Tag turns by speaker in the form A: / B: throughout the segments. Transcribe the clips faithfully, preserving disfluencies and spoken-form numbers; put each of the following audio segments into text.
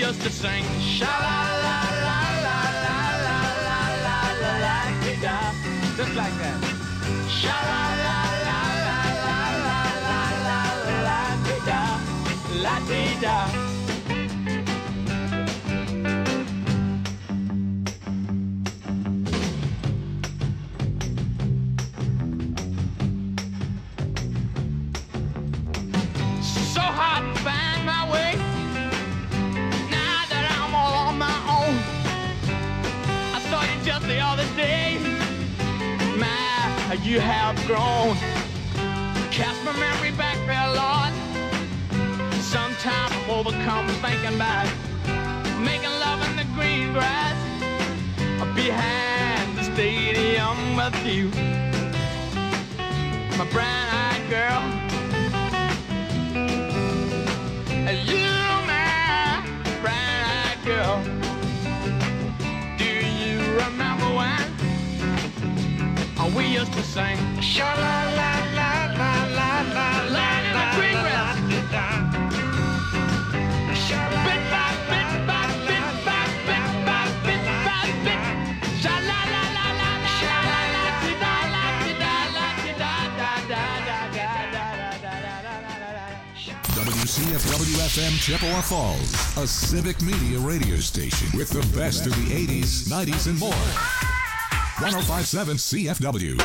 A: used to sing sha la la la la la la la la la la da, just like that. Sha la la la la la la la la la da, la da. So hard to find my way. Now that I'm all on my own, I saw you just the other day. My, you have grown. Cast my memory back there, Lord. Sometimes I'm overcome thinking about making love in the green grass behind the stadium with you, my brown-eyed girl. You, my brown-eyed girl. Do you remember when we used to sing sha la la la la la la la in the green grass? Bit by bit by bit by bit by bit by bit. Sha la la la la la la la da la da la da da da da da da da.
B: W C F W F M Chippewa Falls, a civic media radio station with the best of the eighties, nineties, and more. one oh five point seven C F W.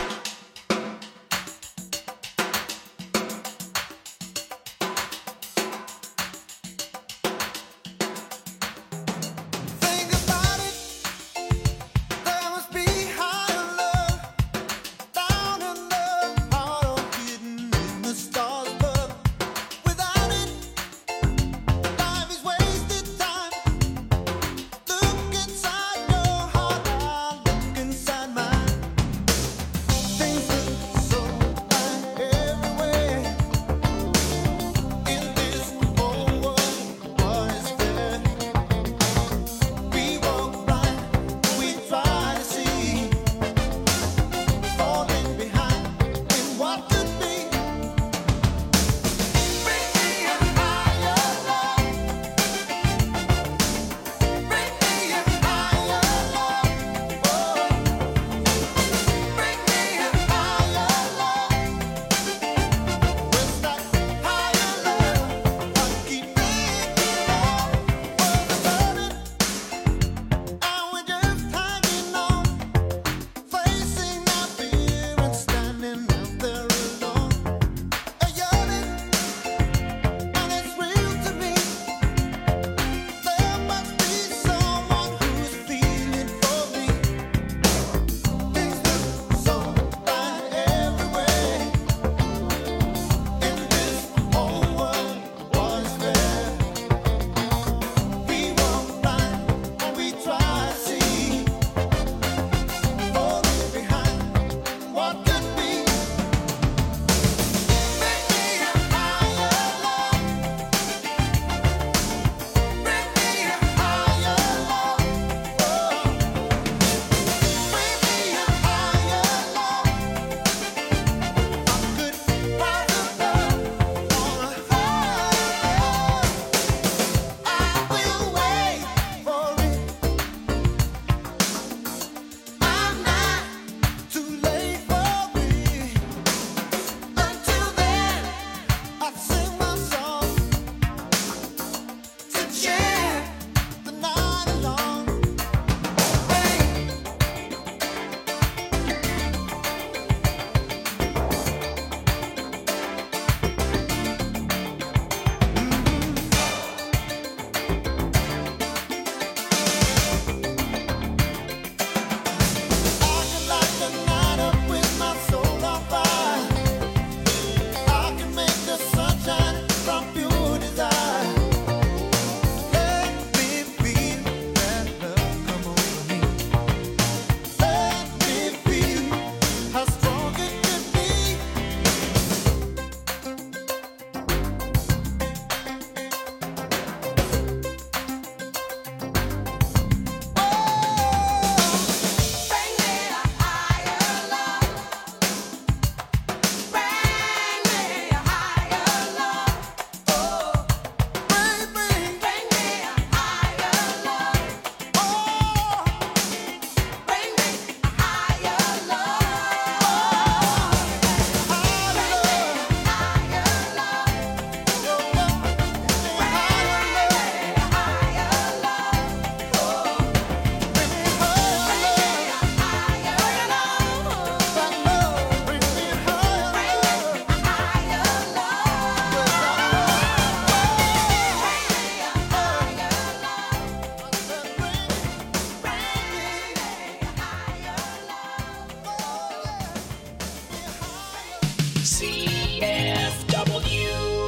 C: C F W.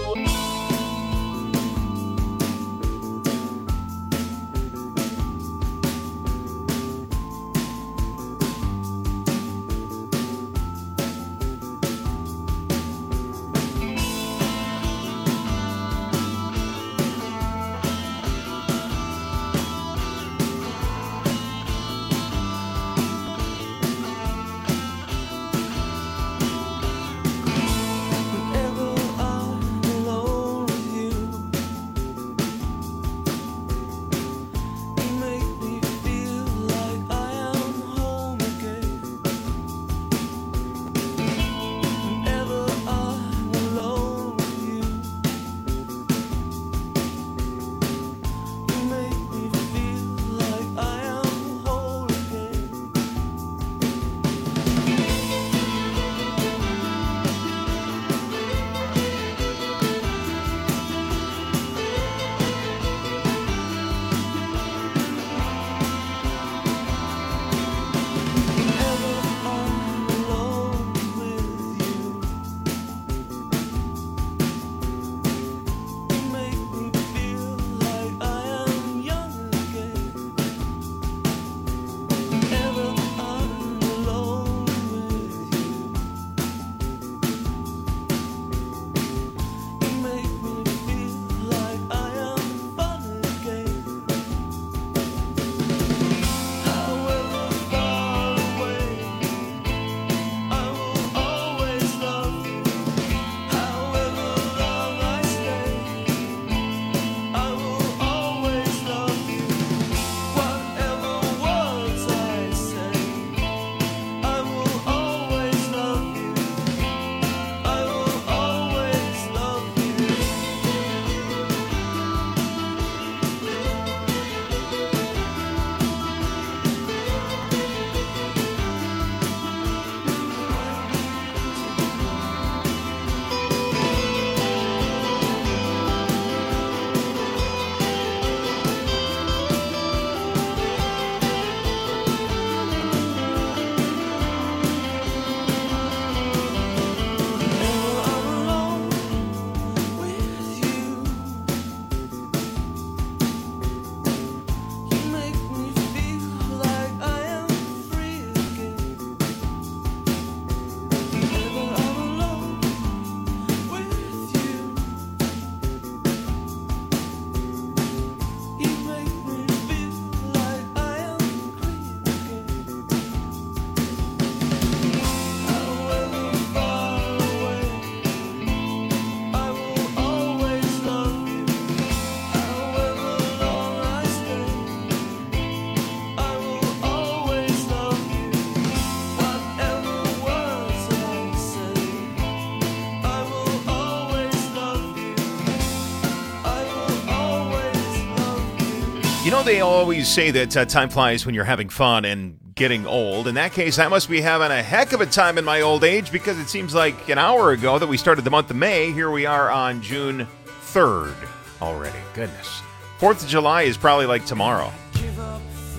D: You know, they always say that uh, time flies when you're having fun and getting old. In that case, I must be having a heck of a time in my old age, because it seems like an hour ago that we started the month of May. Here we are on June third already. Goodness. fourth of July is probably like tomorrow.
E: Give up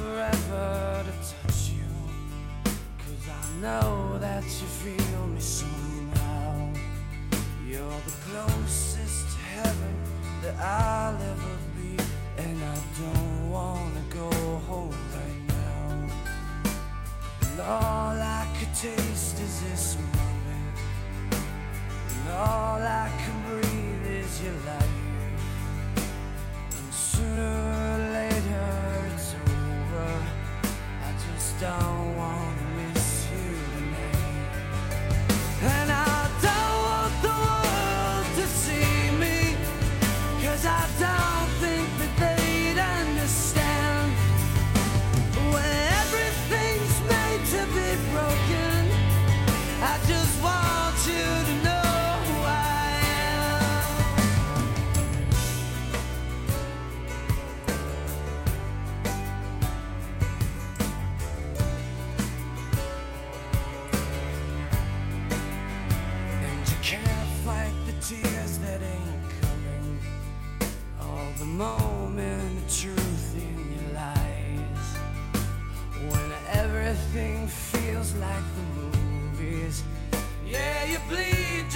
E: forever to touch you, 'cause I know that you feel me somehow. You're the closest to heaven that I'll ever be, and I don't wanna go home right now. And all I could taste is this moment, and all I can breathe is your life. And sooner or later it's over, I just don't wanna miss you tonight. And I don't want the world to see me, 'cause I don't think that they'd understand. When everything's made to be broken, I just want you to know who I am. And you can't fight the tears that ain't coming, all the moment of truth in your lies. When everything feels like the movies, yeah, you bleed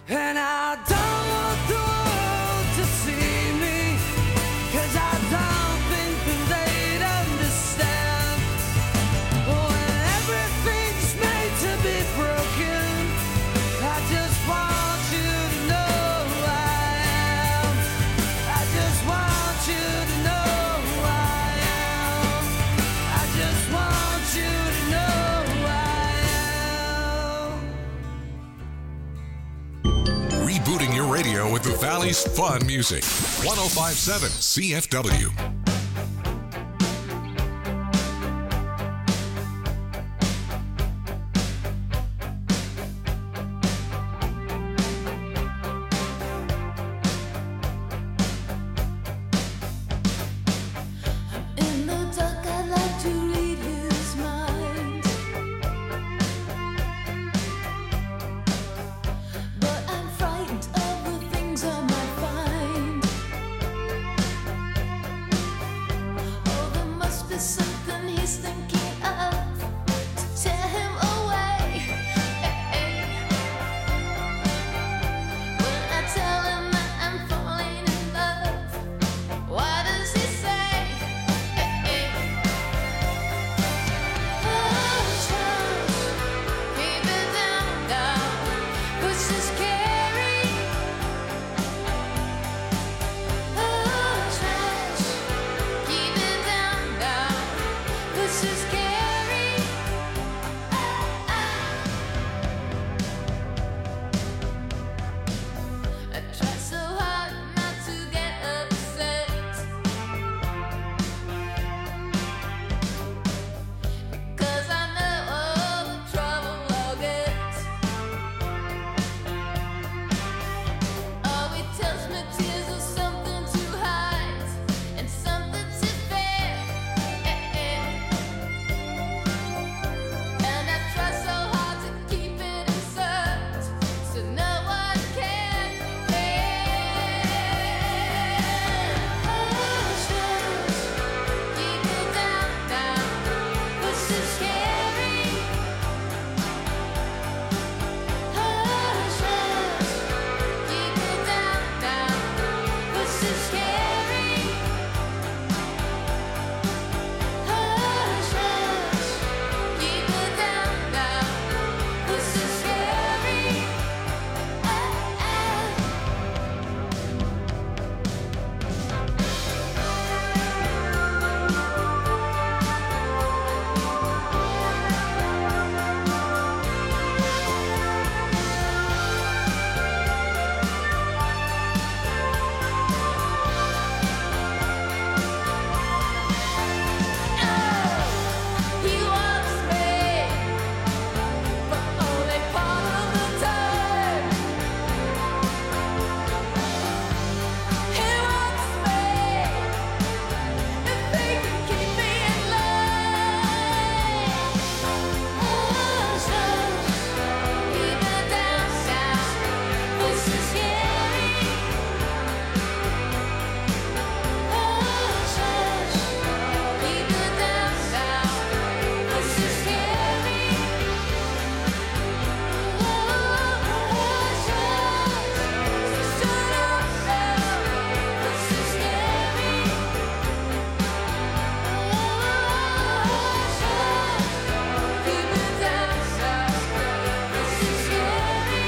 E: And I don't want the world to see me, 'cause I don't think that they'd understand. When everything's made to be broken, I just want you to know who I am. I just want you to know who I am. I just want you to know who I am.
B: Rebooting your radio with the Valley's fun music. one oh five point seven C F W.
F: In the dark, I'd like to read his mind, but I'm frightened of the things I might find. Oh, there must be something he's thinking of to tear him away. When I tell him that I'm falling in love, what does he say? Hush, hush, keep it down, down, 'cause it's scary. Hush, hush, keep it down, down, 'cause it's scary. Ah, ah. I try so hard not to get upset, because I know all the trouble I'll get. Oh, he tells me tears are something to hide and something to fear. And I try so hard to keep it inside, so no one can hear. Hush, hush, keep it down, down, 'cause it's scary. Hush, hush, keep it down, down, 'cause it's scary. Hush, hush, keep it down, down, 'cause it's scary. Ah, ah. He wants me for only part of the time. He wants me if he can keep me in line. Hush, hush, keep it down, down, 'cause it's scary. Hush, hush, keep it down, down, 'cause it's scary. Hush, hush, shut up now, 'cause it's scary. Hush, hush, keep it down, down, 'cause it's scary.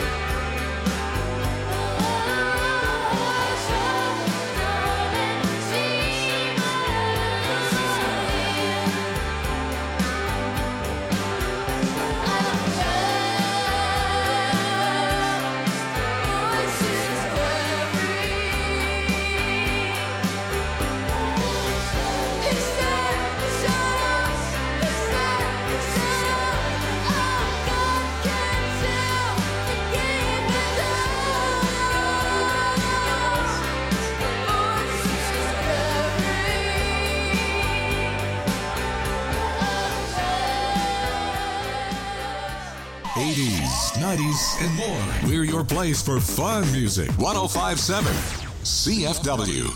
F: Hush, hush, darling, see my eyes.
B: eighties, nineties, and more. We're your place for fun music. one oh five point seven C F W.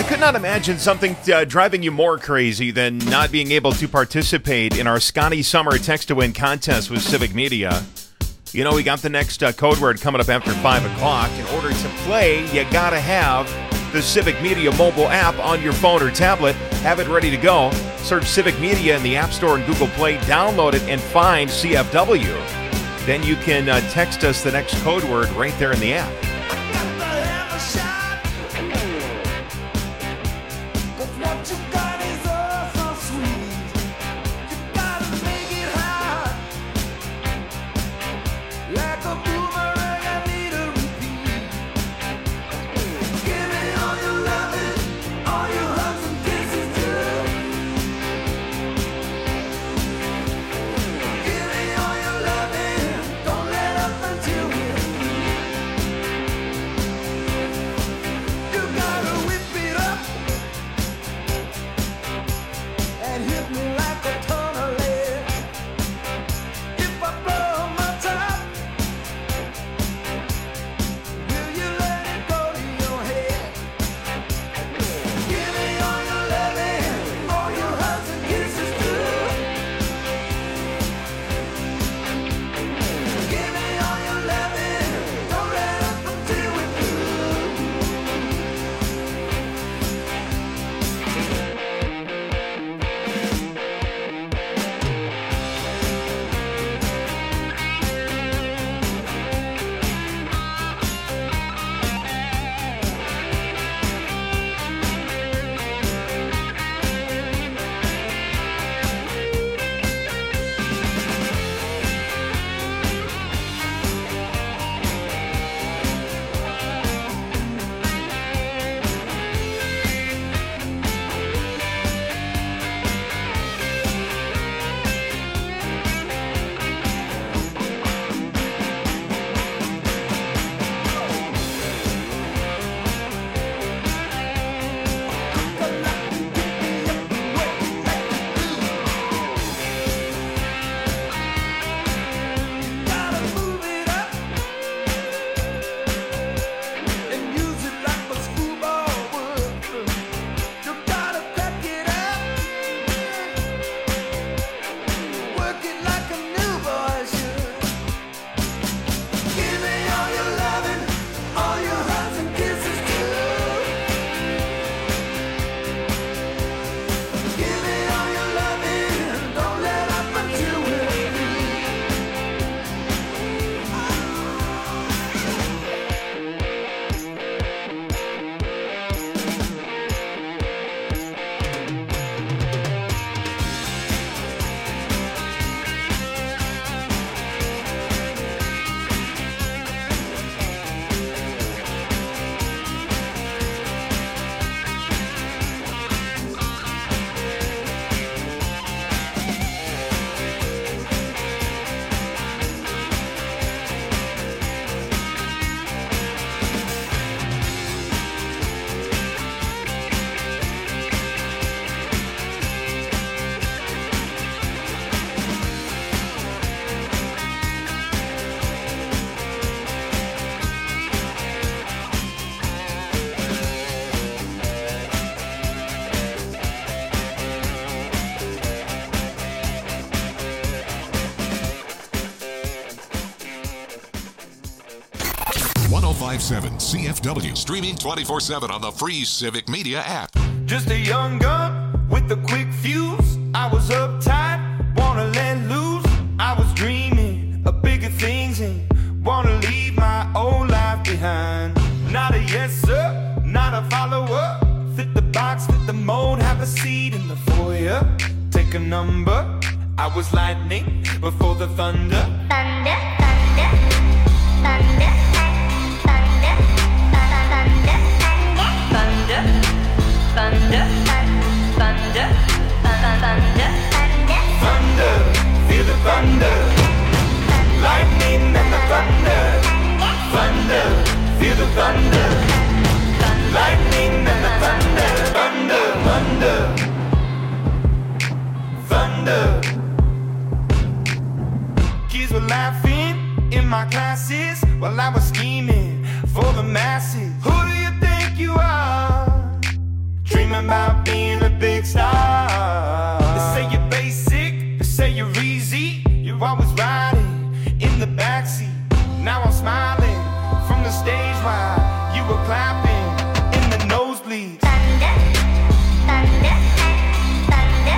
D: I could not imagine something uh, driving you more crazy than not being able to participate in our Scotty Summer Text to Win contest with Civic Media. You know, we got the next uh, code word coming up after five o'clock. In order to play, you gotta have the Civic Media mobile app on your phone or tablet. Have it ready to go. Search Civic Media in the App Store and Google Play, download it, and find C F W. Then you can uh, text us the next code word right there in the app.
B: one oh five point seven C F W. Streaming twenty-four seven on the free Civic Media app.
E: Just a young gun with a quick fuse. I was uptight, wanna let loose. I was dreaming of bigger things and wanna leave my old life behind. Not a yes sir, not a follower. Fit the box, fit the mold, have a seat in the foyer. Take a number. I was lightning before the thunder.
F: Thunder, thunder, thunder, thunder, thunder, thunder, thunder, thunder, thunder, thunder,
E: Thunder, feel the thunder. Lightning and the thunder. Thunder, feel the thunder. Lightning and the thunder. Thunder, thunder, thunder. Kids were laughing in my classes while I was scheming for the masses. Who do you think you are?
G: dream about being a big star. They say you're basic, they say you're easy. You're always riding in the backseat. Now I'm smiling from the stage while you were clapping in the nosebleeds.
F: Thunder, thunder, thunder,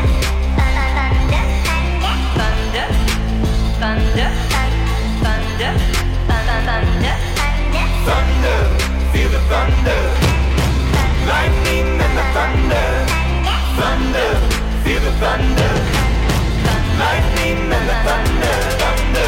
F: thunder, thunder, thunder, thunder,
G: Thunder, feel the thunder. Lightning and the thunder. Thunder, feel the thunder. Lightning and the thunder. Thunder.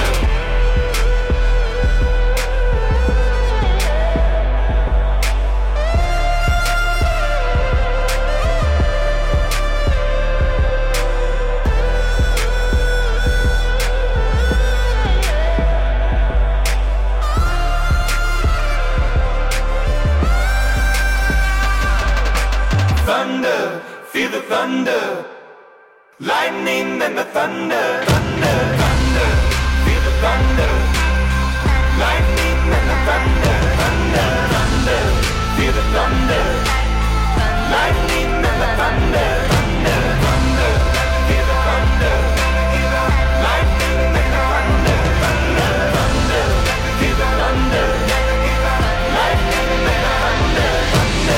G: Thunder, feel the thunder. Lightning and the thunder. Thunder, thunder, feel the thunder. Lightning and the thunder. Thunder, thunder, feel the thunder. Lightning and the thunder. Thunder, thunder, feel the thunder. Lightning and the thunder. Thunder, thunder, feel the thunder. Lightning and the thunder. Thunder.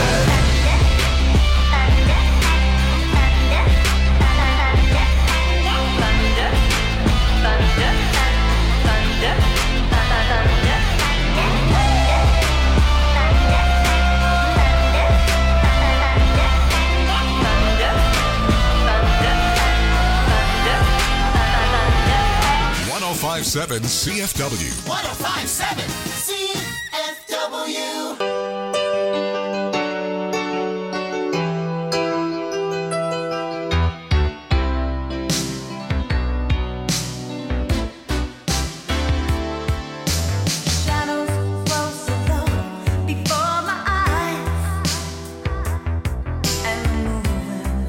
B: one oh five point seven C F W.
H: one oh five point seven C F W.
F: Shadows flow so low before my eyes and moving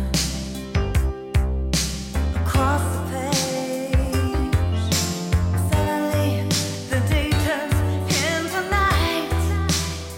F: across the page. Suddenly the day turns into night.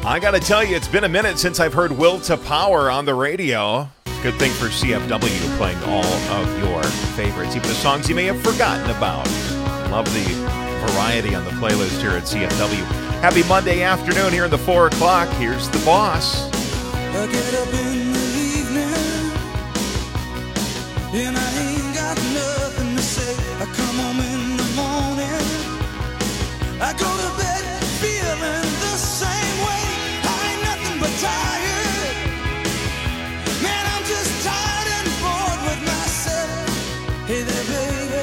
D: I got to tell you, it's been a minute since I've heard Will to Power on the radio. Good thing for C F W playing all of your favorites, even the songs you may have forgotten about. Love the variety on the playlist here at C F W. Happy Monday afternoon here in the four o'clock. Here's the boss.
E: I get up in the evening and I ain't got nothing to say. I come home in the morning, I go to bed feeling the same way. I ain't nothing but tired. Man, I'm just tired and bored with myself. Hey there, baby,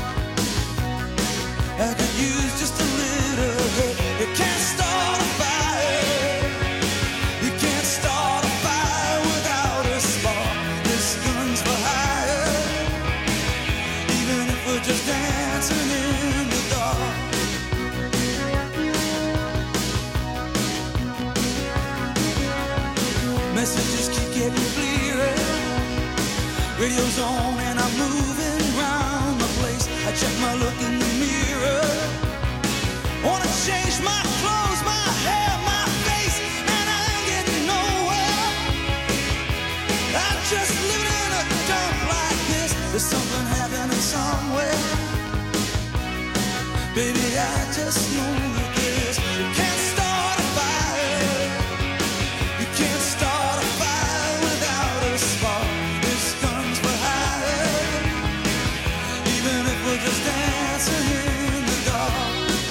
E: I could use just a little help. You can't start a fire. You can't start a fire without a spark. This gun's for hire. Even if we're just dancing in the dark. Messages keep getting clearer. Radio's on and I'm moving round the place. I check my look in the mirror. Wanna change my clothes, my hair, my face, and I ain't getting nowhere. I'm just living in a dump like this. There's something happening somewhere. Baby, I just know that this. You can't start a fire. You can't start a fire without a spark. This gun's for hire. Even if we're just dancing in the dark.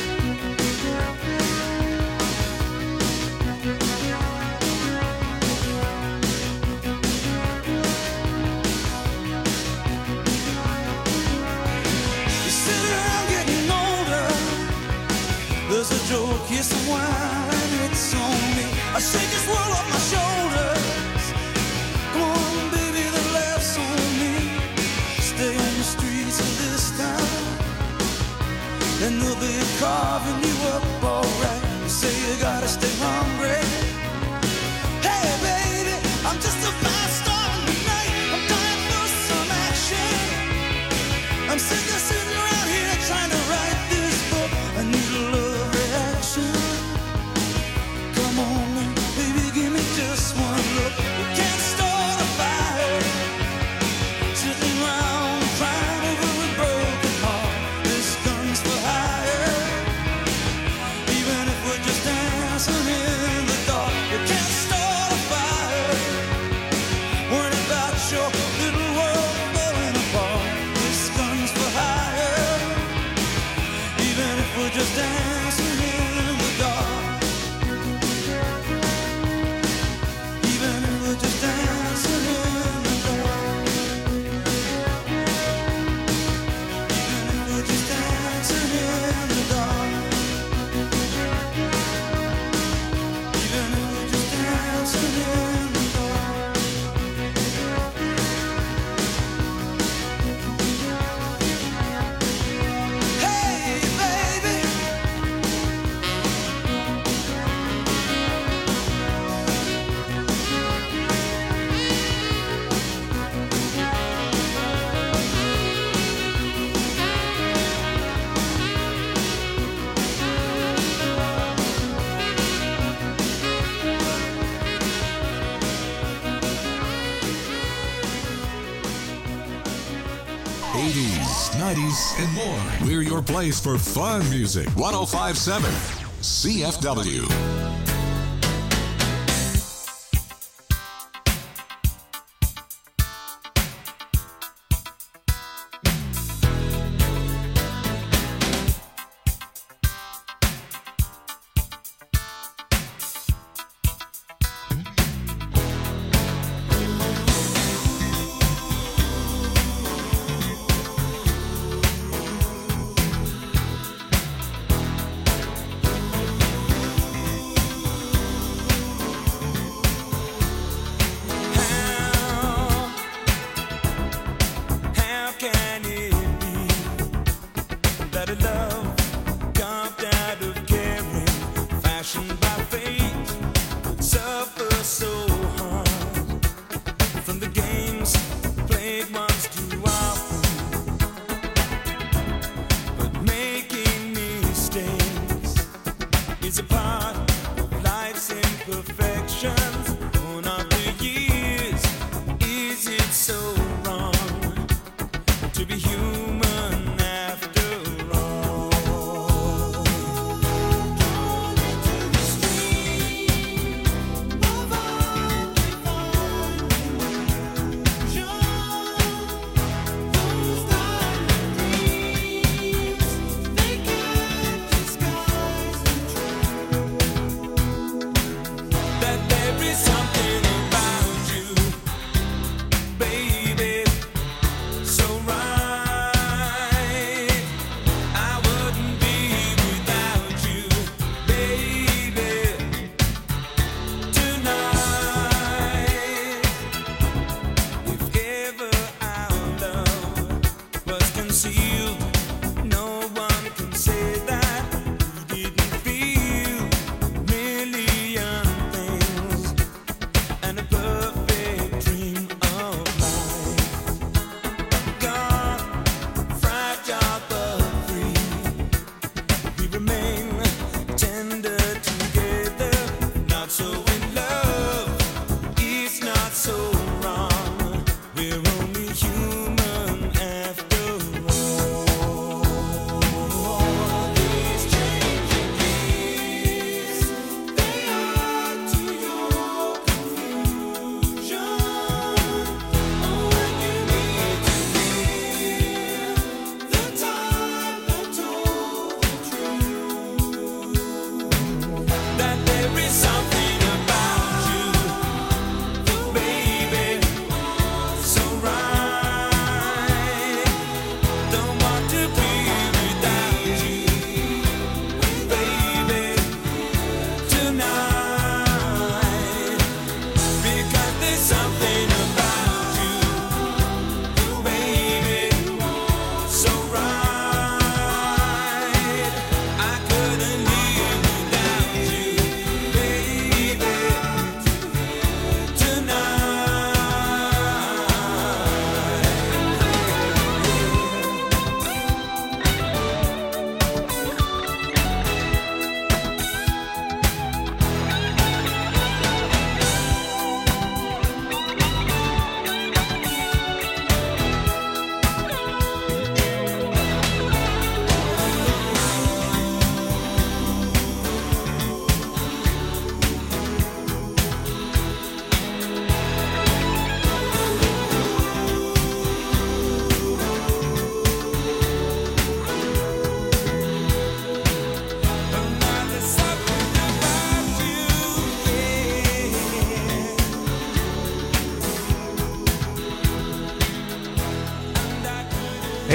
E: You sit around getting older. There's a joke, yes, a wine, it's on me. I shake this world off my shoulders. Come on, baby, the laughs on me. Stay on the streets of this town, and they'll be carving you up alright. You say you gotta stay hungry. Hey, baby, I'm just a fast star in the night. I'm dying for some action. I'm sick of sitting around here trying to write this book. I need a love reaction. Come on, baby, give me just one look. You can't start a fire. Sitting around crying over a broken heart. This gun's for hire. Even if we're just dancing in the dark. You can't start a fire. Worried about your little world falling apart. This gun's for hire. Even if we're just dancing in the dark. Even if we're just dancing in the dark. Even if we're just dancing in the dark. Even if we're just dancing in the dark. Hey, baby.
B: eighties, nineties, and more. We're your place for fun music. one oh five point seven C F W.
E: How can it be that a love carved out of caring, fashioned by fate, could suffer so hard from the games played once too often, but making mistakes is a part of life's imperfection.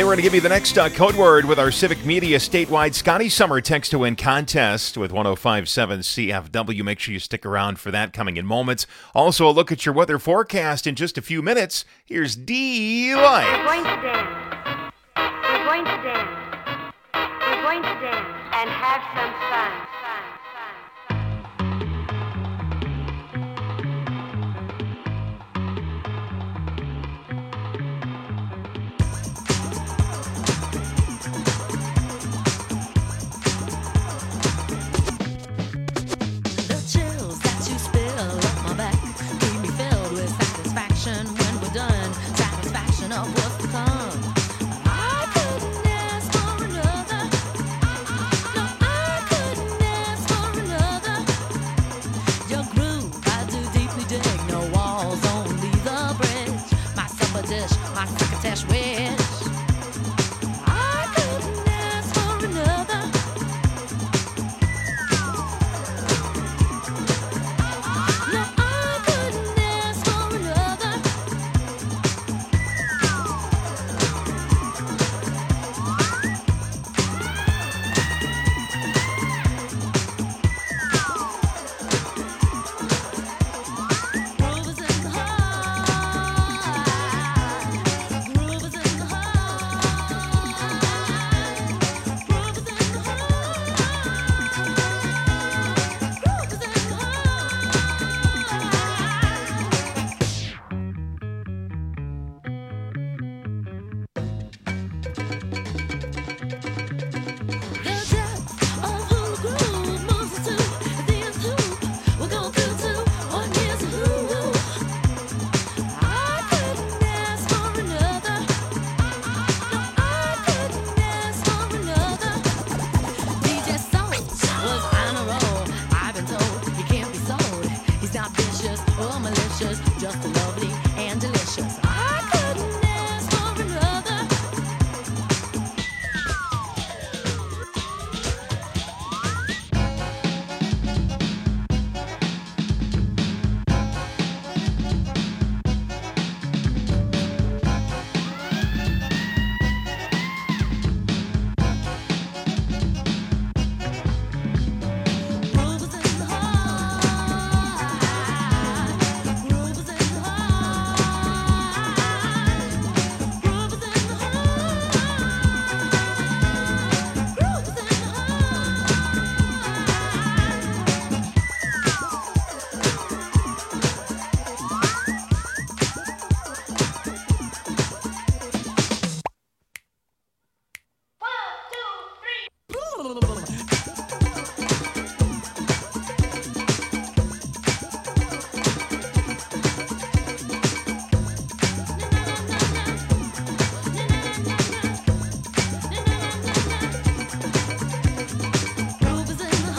D: Hey, we're going to give you the next uh, code word with our Civic Media statewide Scotty Summer Text to Win contest with one oh five point seven C F W. Make sure you stick around for that coming in moments. Also, a look at your weather forecast in just a few minutes. Here's D.
I: We're
D: Light.
I: going to dance. We're going to dance. We're going to dance and have some fun. fun, fun, fun.
J: The chills that you spill up my back keep me filled with satisfaction when we're done. Satisfaction of what's to come. I couldn't ask for another. No, I couldn't ask for another. Your groove, I do deeply dig. No walls, only the bridge. My supper dish, my crocketesh wish. I couldn't ask for another. No, I couldn't ask for another. Groove is in the heart. Groove is in the heart. Groove is in the heart. Groove is in the heart. The depth of who groove moves us to the nth hoop. We'll go through to one year's who. I couldn't ask for another. No, I couldn't ask for another. D J Soul was on a roll. I've been told he can't be sold. He's not vicious or malicious, just lovely and delicious. I couldn't ask for another. Groove is in the heart. Groove is in the heart. Groove is in the heart. Groove is in the Groove is in the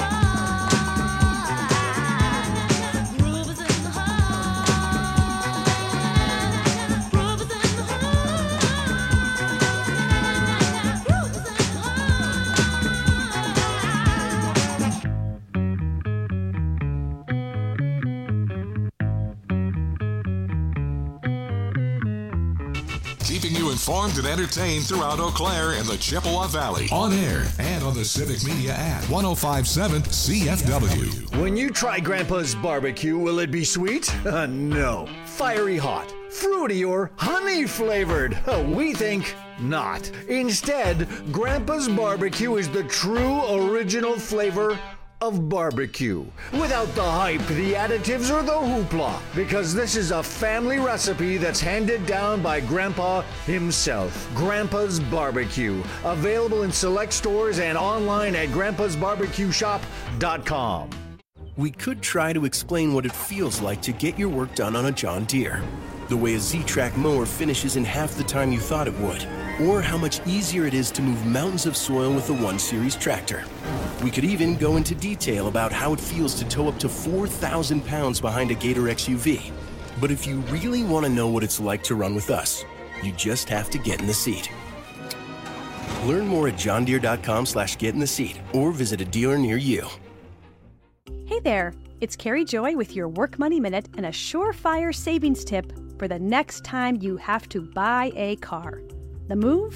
J: heart. Groove is in the heart. Groove is in the heart. Groove is in the
B: Keeping you informed and entertained throughout Eau Claire and the Chippewa Valley. On air and on the Civic Media app. one oh five point seven C F W.
K: When you try Grandpa's barbecue, will it be sweet? Uh, no. Fiery hot, fruity, or honey flavored? Uh, we think not. Instead, Grandpa's barbecue is the true original flavor of barbecue. Without the hype, the additives, or the hoopla. Because this is a family recipe that's handed down by Grandpa himself. Grandpa's Barbecue. Available in select stores and online at grandpas barbecue shop dot com.
L: We could try to explain what it feels like to get your work done on a John Deere. The way a Z-Track mower finishes in half the time you thought it would. Or how much easier it is to move mountains of soil with the one series tractor. We could even go into detail about how it feels to tow up to four thousand pounds behind a Gator X U V. But if you really want to know what it's like to run with us, you just have to get in the seat. Learn more at johndeere.com slash get in the seat or visit a dealer near you.
M: Hey there, it's Carrie Joy with your Work Money Minute and a surefire savings tip for the next time you have to buy a car. The move?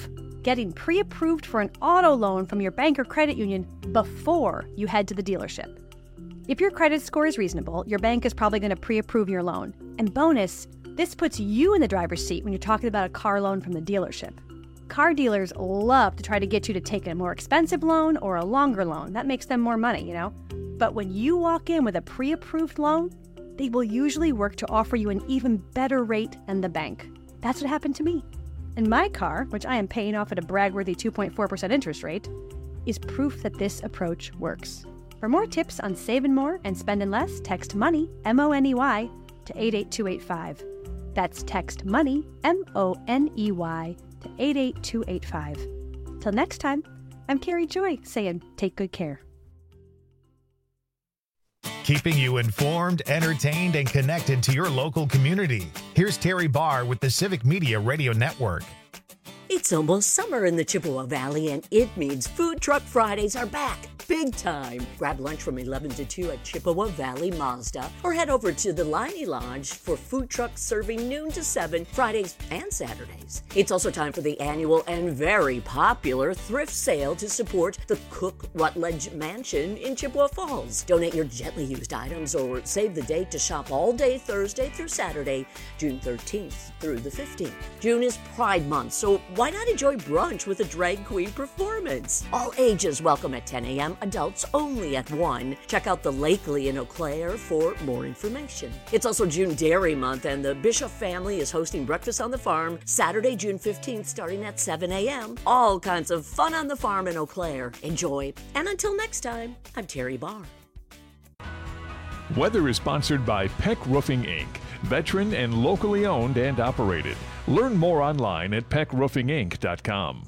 M: getting pre-approved for an auto loan from your bank or credit union before you head to the dealership. If your credit score is reasonable, your bank is probably going to pre-approve your loan. And bonus, this puts you in the driver's seat when you're talking about a car loan from the dealership. Car dealers love to try to get you to take a more expensive loan or a longer loan. That makes them more money, you know? But when you walk in with a pre-approved loan, they will usually work to offer you an even better rate than the bank. That's what happened to me. And my car, which I am paying off at a brag-worthy two point four percent interest rate, is proof that this approach works. For more tips on saving more and spending less, text MONEY, M O N E Y, to eight eight two eight five. That's text MONEY, M O N E Y, to eight eight two eight five. Till next time, I'm Carrie Joy saying take good care.
N: Keeping you informed, entertained, and connected to your local community. Here's Terry Barr with the Civic Media Radio Network.
O: It's almost summer in the Chippewa Valley, and it means Food Truck Fridays are back. Big time. Grab lunch from eleven to two at Chippewa Valley Mazda, or head over to the Liney Lodge for food trucks serving noon to seven Fridays and Saturdays. It's also time for the annual and very popular thrift sale to support the Cook Rutledge Mansion in Chippewa Falls. Donate your gently used items or save the date to shop all day Thursday through Saturday, June thirteenth through the fifteenth. June is Pride Month, so why not enjoy brunch with a drag queen performance? All ages welcome at ten a.m., adults only at one. Check out the Lakely in Eau Claire for more information. It's also June Dairy Month, and the Bishop family is hosting Breakfast on the Farm Saturday, June fifteenth, starting at seven a.m. All kinds of fun on the farm in Eau Claire. Enjoy. And until next time, I'm Terry Barr.
P: Weather is sponsored by Peck Roofing, Incorporated, veteran and locally owned and operated. Learn more online at peck roofing inc dot com.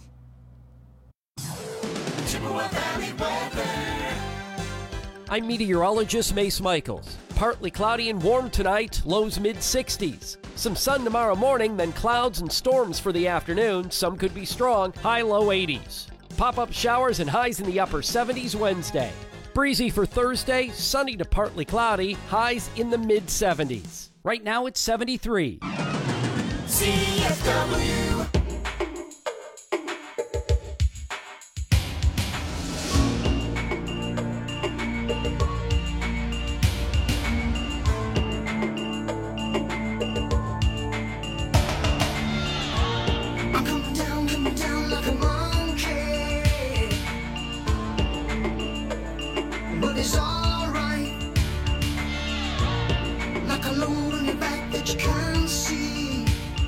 Q: I'm meteorologist Mace Michaels. Partly cloudy and warm tonight, lows mid sixties. Some sun tomorrow morning, then clouds and storms for the afternoon. Some could be strong, high low eighties. Pop-up showers and highs in the upper seventies Wednesday. Breezy for Thursday, sunny to partly cloudy, highs in the mid seventies. Right now it's seventy-three.
H: C F W.
E: I'm coming down, coming down like a monkey, but it's alright. Like a load on your back that you can't see.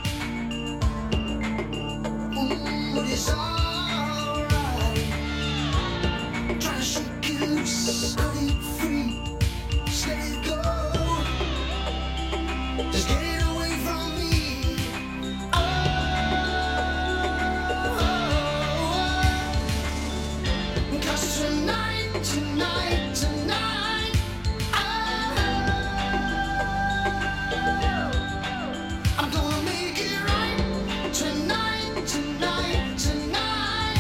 E: Ooh, but it's alright. Try to shake it loose, cut it free, just let it go. Just get it away from me. Cause tonight, tonight, tonight, I'm gonna make it right. Tonight, tonight, tonight,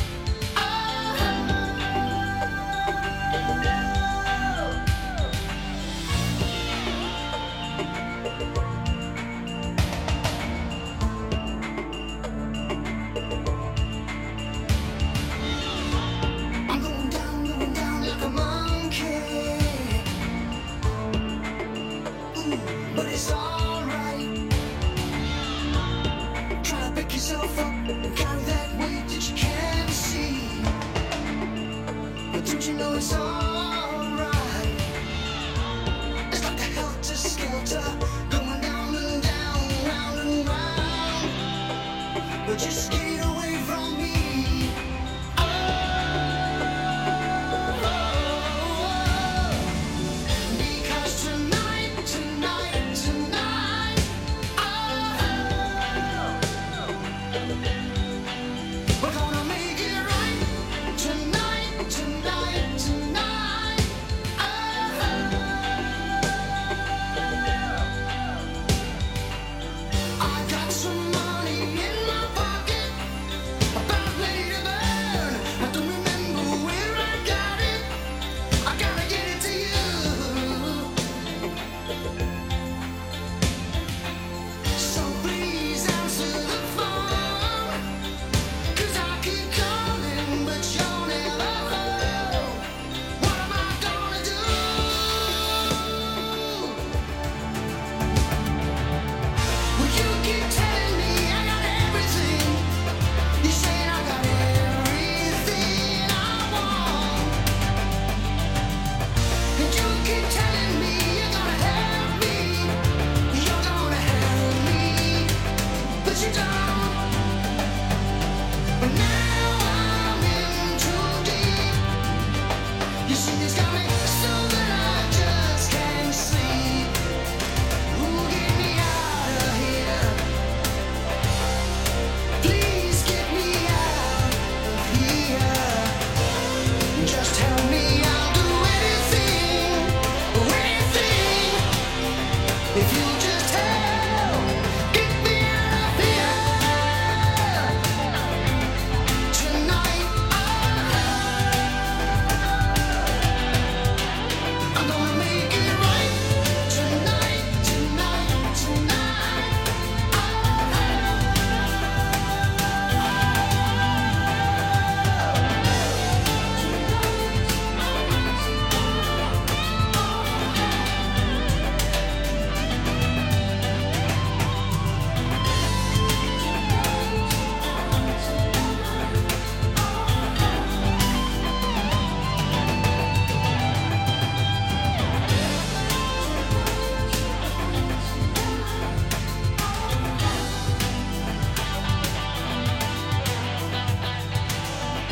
E: I'm going down, going down like a monkey. Ooh, but it's alright. Try to pick yourself up and carry that weight that you can't see. But don't you know it's alright? It's like a helter-skelter, going down and down, round and round. But just get away from me. Because tonight, tonight, tonight, we're gonna make it right. Tonight, tonight, tonight, I got some money in my pocket.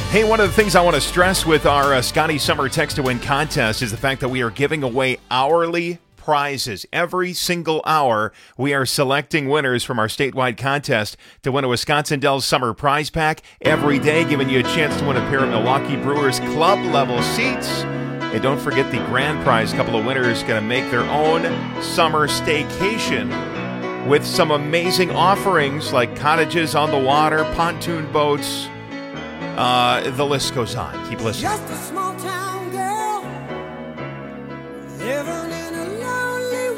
D: Hey, one of the things I want to stress with our uh, Scotty Summer Text to Win contest is the fact that we are giving away hourly prizes. Every single hour, we are selecting winners from our statewide contest to win a Wisconsin Dells Summer Prize Pack. Every day, giving you a chance to win a pair of Milwaukee Brewers club-level seats. And don't forget the grand prize. A couple of winners going to make their own summer staycation with some amazing offerings like cottages on the water, pontoon boats. Uh, the list goes on. Keep listening.
E: Just a small town girl living in a lonely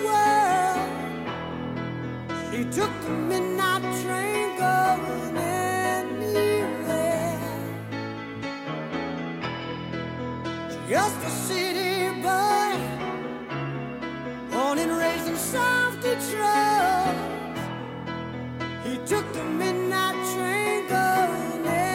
E: world. She took the midnight train going anywhere. Just a city boy, born and raised in South Detroit. He took the midnight train going anywhere.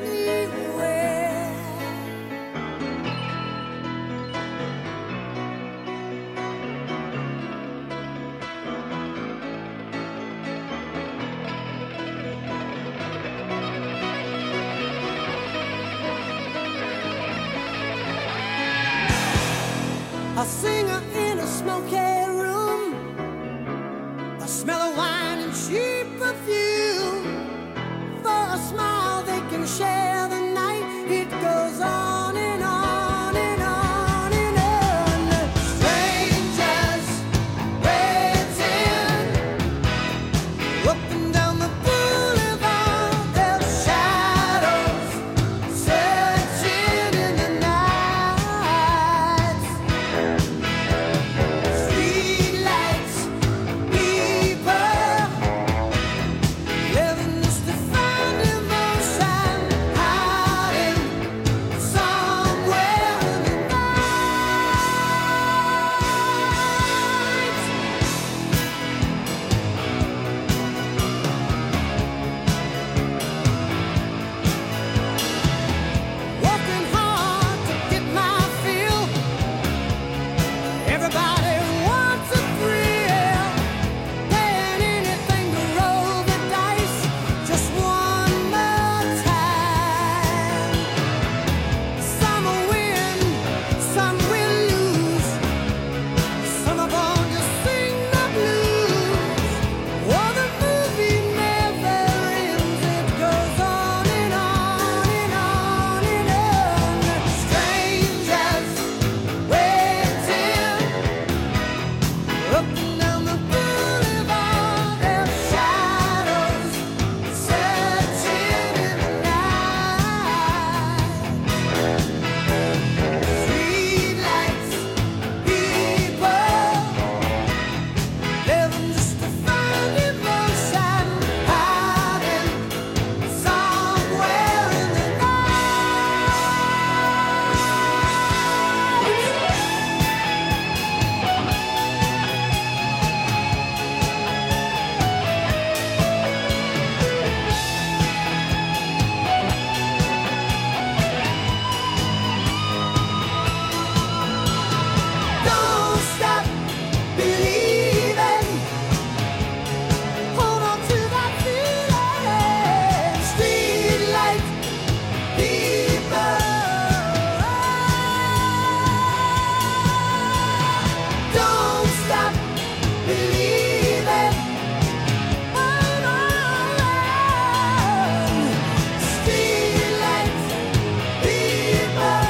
E: A singer in a smoky room, a smell of wine and cheap perfume. For a smile they can share the night. It goes on and on and on and on. Strangers waiting up and down the boulevard. Their shadows searching in the night. Streetlights, people living just to find emotion, hiding somewhere in the night. Working hard to get my fill. Everybody wants a thrill, paying anything to roll the dice just one more time. Some will win, some will lose. Some are born to sing the blues. Oh, the movie never ends. It goes on and on and on and on. Strangers waiting up and down the boulevard. Their shadows searching in the night. Streetlights, people living just to find emotion, hiding somewhere in the Don't stop believing. Hold on to that feeling. Streetlight people. Don't stop believing. Hold on. Streetlight people.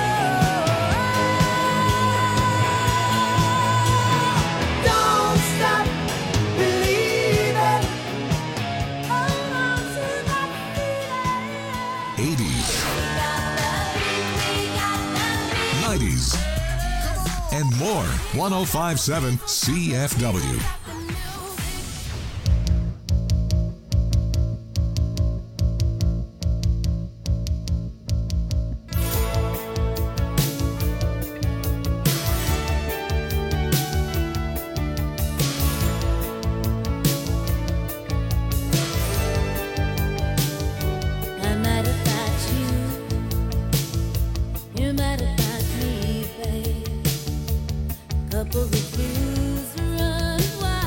E: Don't stop believing. Hold on to that
B: eighties, nineties, and more. one oh five point seven C F W.
J: I'm mad about you. You're mad about me, babe. Couple of blues run wild.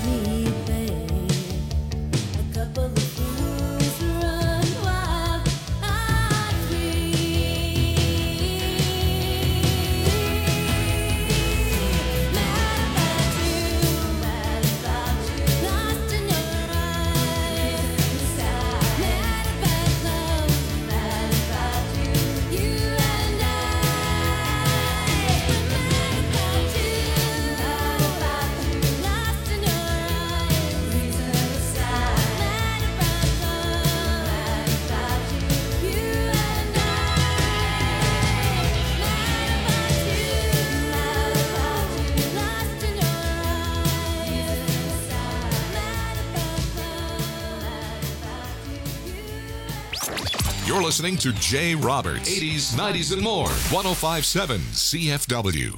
B: You're listening to Jay Roberts, eighties, nineties, and more. one oh five point seven C F W.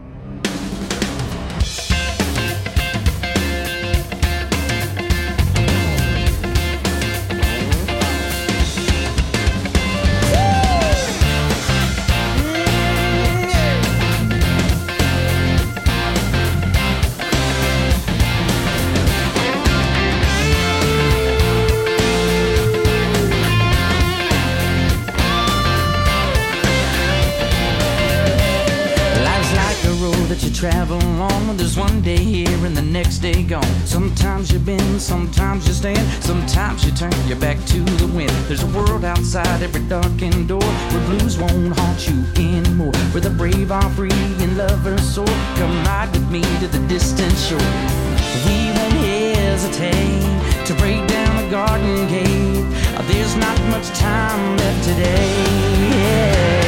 E: Travel on, there's one day here and the next day gone. Sometimes you bend, sometimes you stand, sometimes you turn your back to the wind. There's a world outside every darkened door where blues won't haunt you anymore, where the brave are free and lovers soar. Come ride with me to the distant shore. We won't hesitate to break down the garden gate. There's not much time left today. Yeah.